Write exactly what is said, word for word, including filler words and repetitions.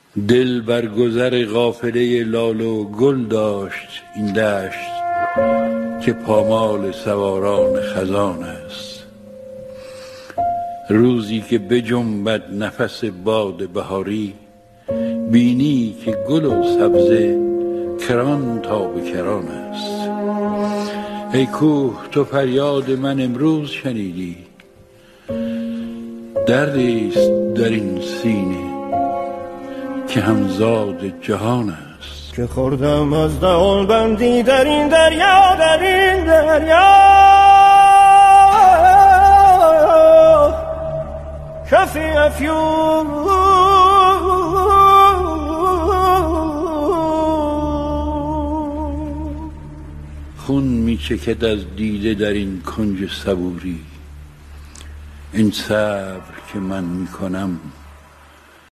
دل بر گذر قافله لاله و گل داشت این دشت که پامال سواران خزان است. روزی که بجنبد نفس باد بهاری، بینی که گل و سبزه کران تا به کران است. ای کوه تو فریاد من امروز شنیدی، دردیست در این سینه که همزاد جهان است. که خوردم از دهان بندی در این دریا، در این دریا کفی افیون خون می چکد از دیده در این کنج صبوری. این صبر که من می کنم